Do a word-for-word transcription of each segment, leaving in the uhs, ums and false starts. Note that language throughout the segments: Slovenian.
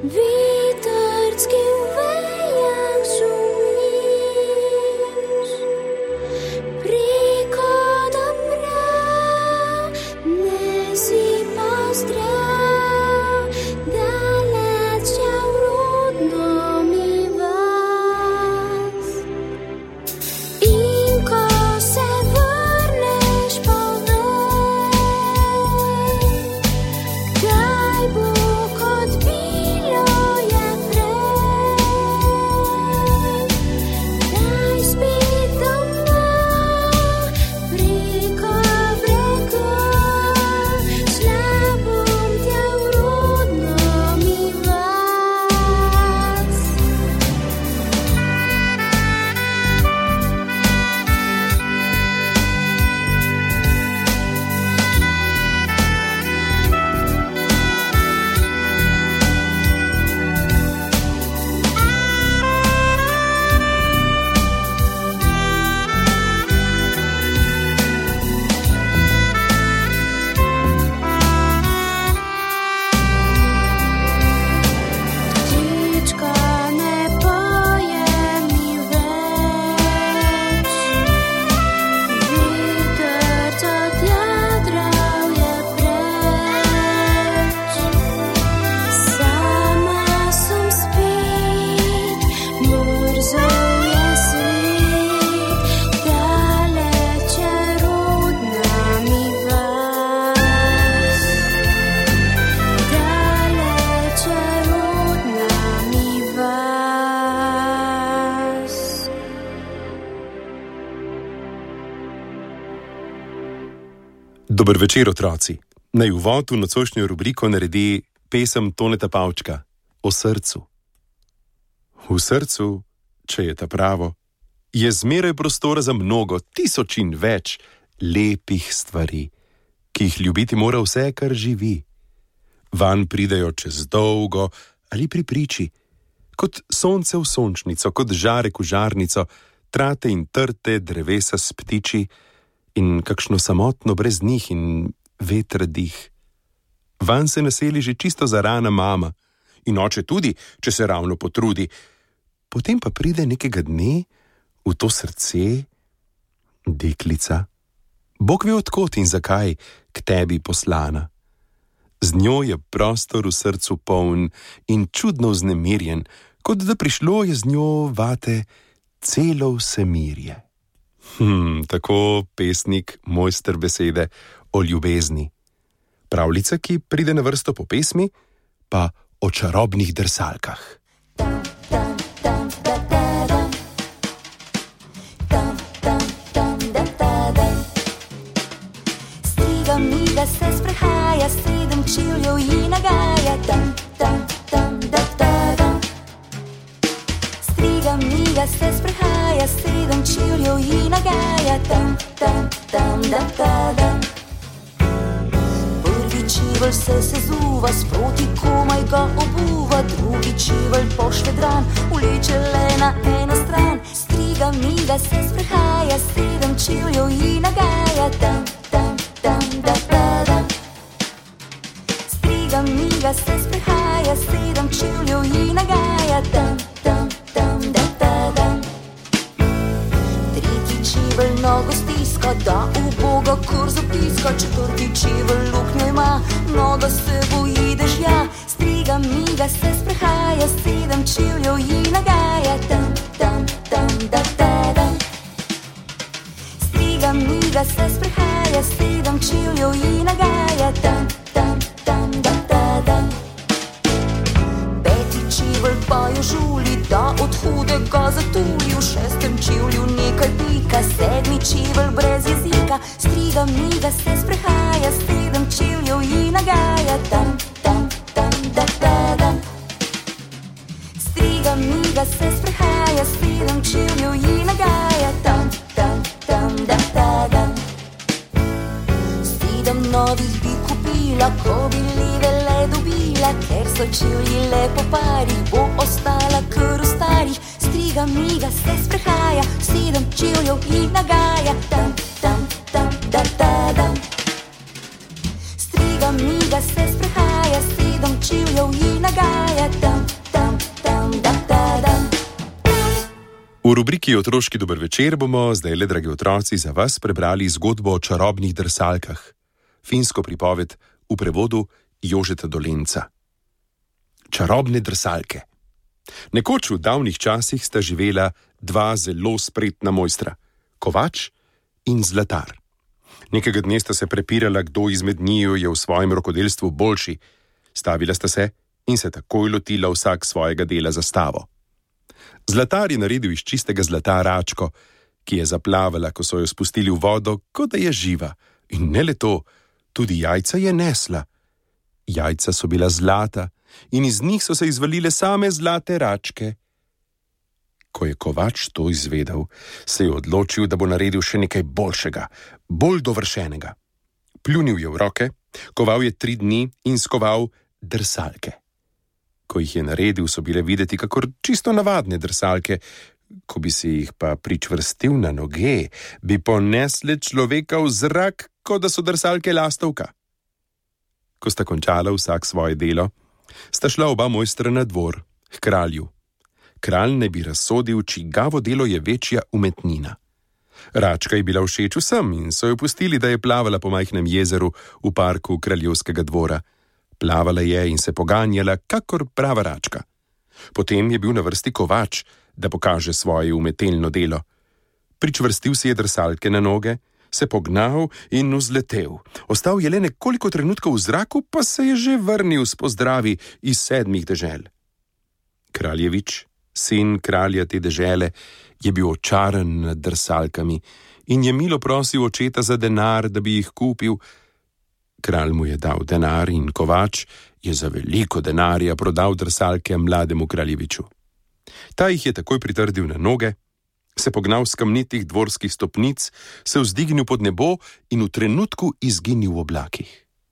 Dober večer, otroci. Naj uvod v nocojšnjo rubriko naredi pesem Toneta Pavčka o srcu. V srcu, če je ta pravo, je zmeraj prostora za mnogo, tisoč in več lepih stvari, ki jih ljubiti mora vse, kar živi. Van pridejo čez dolgo ali pri priči, kot sonce v sončnico, kot žarek v žarnico, trate in trte drevesa s ptiči in kakšno samotno brez njih in veter dih. Van se naseli že čisto zarana mama in oče tudi, če se ravno potrudi. Potem pa pride nekega dne v to srce deklica. Bog ve od kod in zakaj k tebi poslana. Z njo je prostor v srcu poln in čudno vznemirjen, kot da prišlo je z njo vate celo vsemirje. Hm, tako pesnik, mojster besede o ljubezni. Pravljica, ki pride na vrsto po pesmi, pa o čarobnih drsalkah. Striga miga se sprehaja, sedem čevljev ji nagaja. Tam, tam, tam, da, da, da. Striga miga se sprehaja, sedem čevljev ji nagaja. Tam, tam, tam, da, da, da. Prvi čevelj se sezuva, sproti komaj ga obuva. Drugi čevelj pošle dran, vleče le na eno stran. Striga miga se sprehaja, sedem čevljev ji nagaja. Tam, tam, tam, da, da, da. Striga miga se sprehaja, sedem čevljev ji nagaja. Tam, tam, tam, da, da, da. Tretji čevelj nogo stiska, da uboga kar zapiska. Četrti čevelj luknjo ima, noga se boji dežja. Striga miga se sprehaja, sedem čevljev ji nagaja. Tam, tam, tam, da, da, da. Striga miga se sprehaja, sedem čevljev ji nagaja. Tam, tam, tam, da, da, da. Peti čevelj pa jo žuli, da od hudega zatuli. V šestem čevlju nekaj pika, sedmi čevelj brez jezika. Striga miga se sprehaja, sedem čevljev ji nagaja. Tam, tam, tam, da, da, da. Striga miga se sprehaja, sedem čevljev ji nagaja. Tam, tam, tam, da, da, da. Sedem novih bi kupila, ko bi leve le dobila. Ker so čevlji le po parih, bo ostala kar v starih. Striga miga se sprehaja, sedem čevljev ji nagaja. Tam, tam, tam, da, da, da. Striga miga se sprehaja, sedem čevljev ji nagaja. Tam, V rubriki Otroški dober večer bomo zdaj le, dragi otroci, za vas prebrali zgodbo o čarobnih drsalkah, finsko pripoved v prevodu Jožeta Dolenca. Čarobne drsalke. Nekoč v davnih časih sta živela dva zelo spretna mojstra, kovač in zlatar. Nekega dne sta se prepirala, kdo izmed njiju je v svojem rokodelstvu boljši. Stavila sta se in se takoj lotila vsak svojega dela za stavo. Zlatar je naredil iz čistega zlata račko, ki je zaplavala, ko so jo spustili v vodo, kot da je živa. In ne le to, tudi jajca je nesla. Jajca so bila zlata in iz njih so se izvalile same zlate račke. Ko je kovač to izvedel, se je odločil, da bo naredil še nekaj boljšega, bolj dovršenega. Pljunil je v roke, koval je tri dni in skoval drsalke. Ko jih je naredil, so bile videti kakor čisto navadne drsalke, ko bi si jih pa pričvrstil na noge, bi ponesle človeka v zrak, kot da so drsalke lastovka. Ko sta končala vsak svoje delo, sta šla oba mojstra na dvor, k kralju. Kralj ne bi razsodil, čigavo delo je večja umetnina. Račka je bila všeč vsem in so jo pustili, da je plavala po majhnem jezeru v parku kraljevskega dvora. Plavala je in se poganjala, kakor prava račka. Potem je bil na vrsti kovač, da pokaže svoje umetelno delo. Pričvrstil si je drsalke na noge, se pognal in vzletel. Ostal je le nekoliko trenutkov v zraku, pa se je že vrnil s pozdravi iz sedmih dežel. Kraljevič, sin kralja te dežele, je bil očaran nad drsalkami in je milo prosil očeta za denar, da bi jih kupil. Kralj mu je dal denar in kovač je za veliko denarja prodal drsalke mlademu kraljeviču. Ta jih je takoj pritrdil na noge, se pognal s kamnitih dvorskih stopnic, se vzdignil pod nebo in v trenutku izginil v oblakih.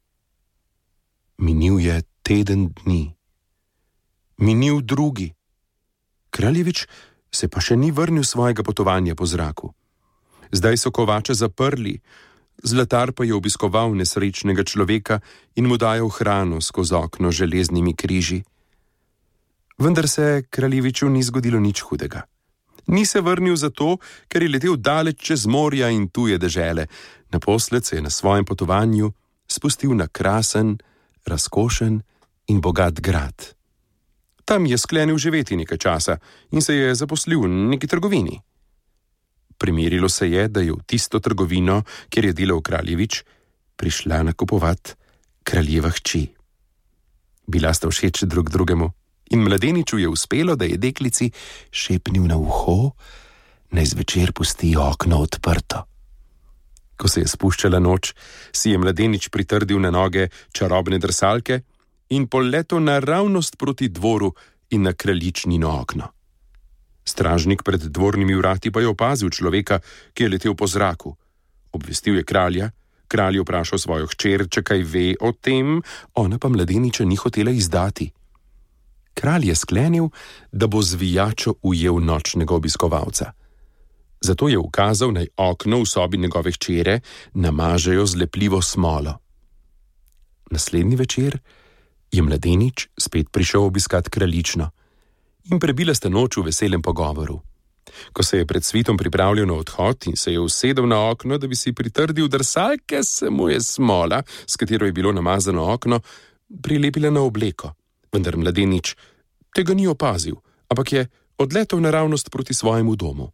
Minil je teden dni. Minil drugi. Kraljevič se pa še ni vrnil svojega potovanja po zraku. Zdaj so kovača zaprli, zlatar pa je obiskoval nesrečnega človeka in mu dajal hrano skozi okno z železnimi križi. Vendar se kraljeviču ni zgodilo nič hudega. Ni se vrnil zato, ker je letel daleč čez morja in tuje dežele. Naposled se je na svojem potovanju spustil na krasen, razkošen in bogat grad. Tam je sklenil živeti nekaj časa in se je zaposlil v neki trgovini. Primerilo se je, da je v tisto trgovino, kjer je delal kraljevič, prišla nakupovat kraljeva hči. Bila sta všeč drug drugemu in mladeniču je uspelo, da je deklici šepnil na uho, naj zvečer pusti okno odprto. Ko se je spuščala noč, si je mladenič pritrdil na noge čarobne drsalke in poletel naravnost proti dvoru in na kraljičnino okno. Stražnik pred dvornimi vrati pa je opazil človeka, ki je letel po zraku. Obvestil je kralja, kralj je vprašal svojo hčer, če kaj ve o tem, ona pa mladeniča ni hotela izdati. Kralj je sklenil, da bo zvijačo ujel nočnega obiskovalca. Zato je ukazal, naj okno v sobi njegove hčere namažejo z lepljivo smolo. Naslednji večer je mladenič spet prišel obiskat kraljično in prebila sta noč v veselem pogovoru. Ko se je pred svitom pripravljal na odhod in se je usedel na okno, da bi si pritrdil drsalke, se mu je smola, s katero je bilo namazano okno, prilepila na obleko. Vendar mladenič tega ni opazil, ampak je odletel naravnost proti svojemu domu.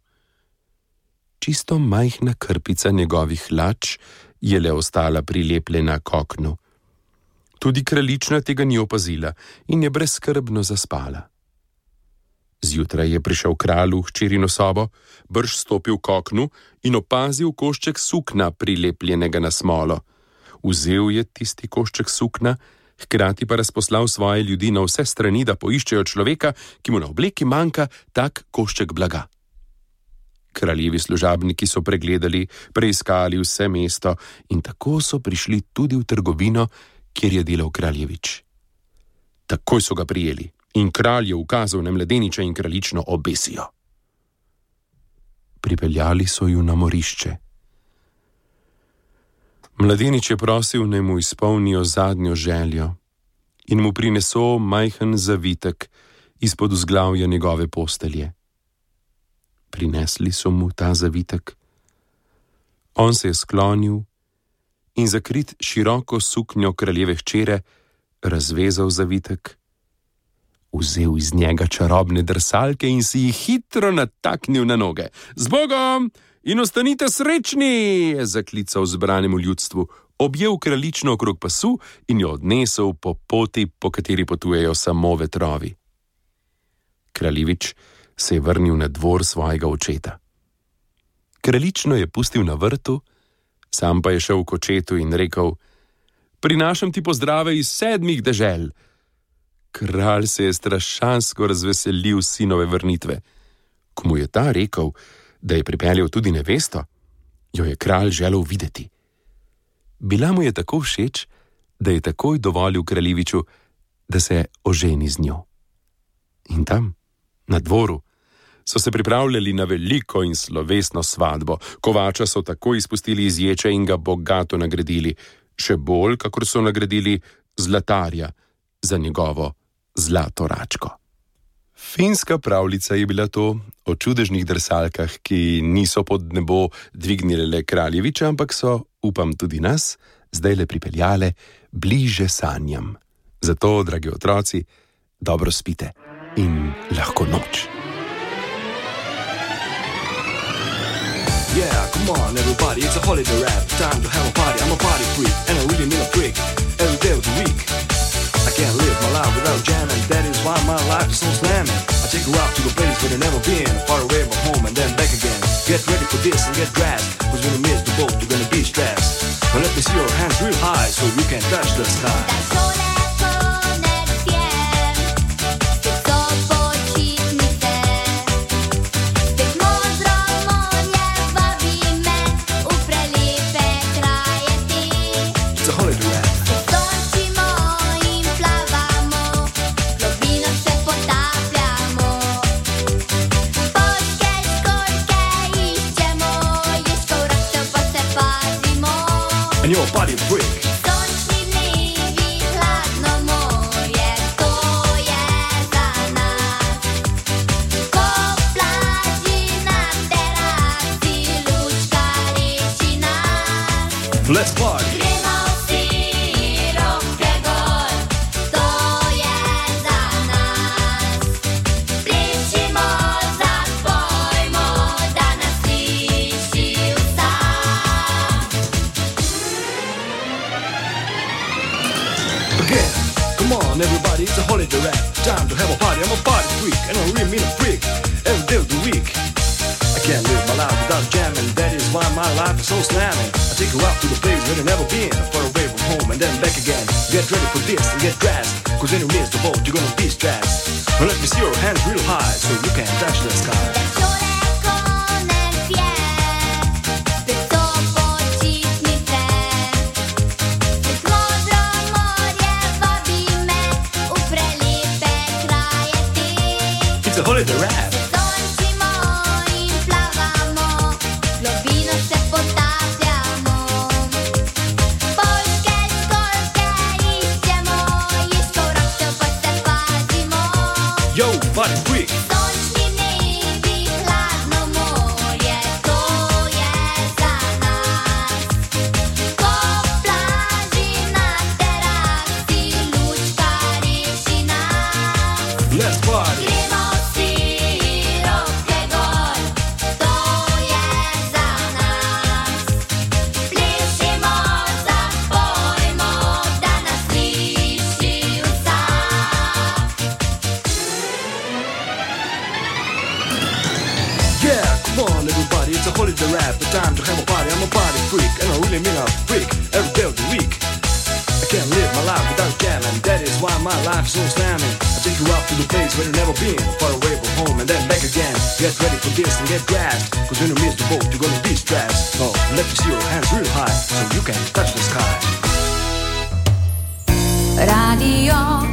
Čisto majhna krpica njegovih hlač je le ostala prilepljena k oknu. Tudi kraljična tega ni opazila in je brezskrbno zaspala. Zjutraj je prišel kralj v hčerino sobo, brž stopil k oknu in opazil košček sukna prilepljenega na smolo. Vzel je tisti košček sukna, hkrati pa razposlal svoje ljudi na vse strani, da poiščejo človeka, ki mu na obleki manjka tak košček blaga. Kraljevi služabniki so pregledali, preiskali vse mesto in tako so prišli tudi v trgovino, kjer je delal kraljevič. Takoj so ga prijeli in kralj je ukazal, na mladeniča in kraljično obesijo. Pripeljali so ju na morišče. Mladenič je prosil, naj mu izpolnijo zadnjo željo in mu prineso majhen zavitek izpod vzglavja njegove postelje. Prinesli so mu ta zavitek. On se je sklonil in zakrit široko suknjo kraljeve hčere razvezal zavitek. Vzel iz njega čarobne drsalke in si jih hitro nataknil na noge. Z Bogom in ostanite srečni, je zaklical zbranemu ljudstvu, objel kraljično okrog pasu in jo odnesel po poti, po kateri potujejo samo vetrovi. Kraljevič se je vrnil na dvor svojega očeta. Kraljično je pustil na vrtu, sam pa je šel v kočetu in rekel: Prinašam ti pozdrave iz sedmih dežel. Kralj se je strašansko razveselil sinove vrnitve. Ko mu je ta rekel, da je pripeljal tudi nevesto, jo je kralj želel videti. Bila mu je tako všeč, da je takoj dovolil kraljeviču, da se oženi z njo. In tam, na dvoru, so se pripravljali na veliko in slovesno svadbo. Kovača so takoj izpustili iz ječe in ga bogato nagradili, še bolj, kakor so nagradili zlatarja za njegovo zlato račko. Finska pravljica je bila to o čudežnih drsalkah, ki niso pod nebo dvignile le kraljeviča, ampak so, upam tudi nas, zdaj le pripeljale bliže sanjam. Zato, dragi otroci, dobro spite in lahko noč. Yeah, come on everybody, it's a holiday rap. Time to have a party, I'm a party freak, and I really mean a freak, every day of the week. I can't live my life without jamming, that is why my life is so slamming. I take you out to the place where they've never been, far away from home and then back again. Get ready for this and get dressed, cause when you miss the boat you're gonna be stressed. But let me see your hands real high so you can touch the sky. And you're a party freak. Sončni dnevi, hladno morje, to je za nas. Ko plaži na terasi, lučkariči nas. Let's party. Gremo vsi roke gor, to je za nas. Pličimo, zapojmo, da nas sliši vsa. Again, come on everybody, it's a holiday rap. Time to have a party, I'm a party freak, and I really mean a freak, every day of the week. I can't live my life without jamming, that is why my life is so slamming. I take you out to the place where you've never been, far away from home and then back again. Get ready for this and get dressed, cause when you miss the boat you're gonna be stressed. Now let me see your hands real high so you can touch the sky. It's a holiday rap. Sončimo in plavamo, globino se potapljaamo. Poljske skorke iščemo, iščev raktev pa se pazimo. Yo, party freak. Sončni dnevi, hladno morje, to je za nas. Ko plaži na terasi, lučkariči nas. Let's party. Gremo vsi roke gor, to je za nas. Plišimo, zapojmo, da nas sliši vsa. Yeah, come on everybody, it's a holiday rap. The time to have a party, I'm a party freak, and I really mean a freak, every day of the week. I can't live my life without jamming, that is why my life is so slamming. I take you out to the place where you've never been, far away from home and then back again. Get ready for this and get dressed, cause when you miss the boat you're gonna be stressed. Oh, let me see your hands real high so you can touch the sky. Radio